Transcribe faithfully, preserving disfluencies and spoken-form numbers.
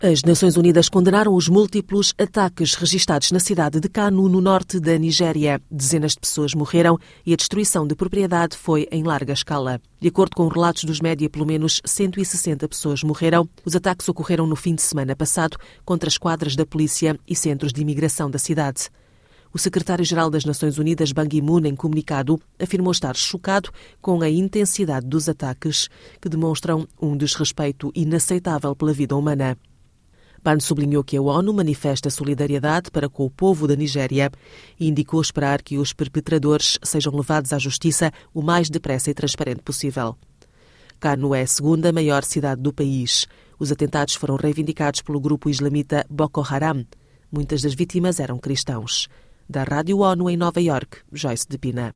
As Nações Unidas condenaram os múltiplos ataques registados na cidade de Kano, no norte da Nigéria. Dezenas de pessoas morreram e a destruição de propriedade foi em larga escala. De acordo com relatos dos média, pelo menos cento e sessenta pessoas morreram. Os ataques ocorreram no fim de semana passado contra esquadras da polícia e centros de imigração da cidade. O secretário-geral das Nações Unidas, Ban Ki-moon, em comunicado, afirmou estar chocado com a intensidade dos ataques, que demonstram um desrespeito inaceitável pela vida humana. Ban sublinhou que a ONU manifesta solidariedade para com o povo da Nigéria e indicou esperar que os perpetradores sejam levados à justiça o mais depressa e transparente possível. Kano é a segunda maior cidade do país. Os atentados foram reivindicados pelo grupo islamita Boko Haram. Muitas das vítimas eram cristãos. Da Rádio ONU em Nova Iorque, Joyce de Pina.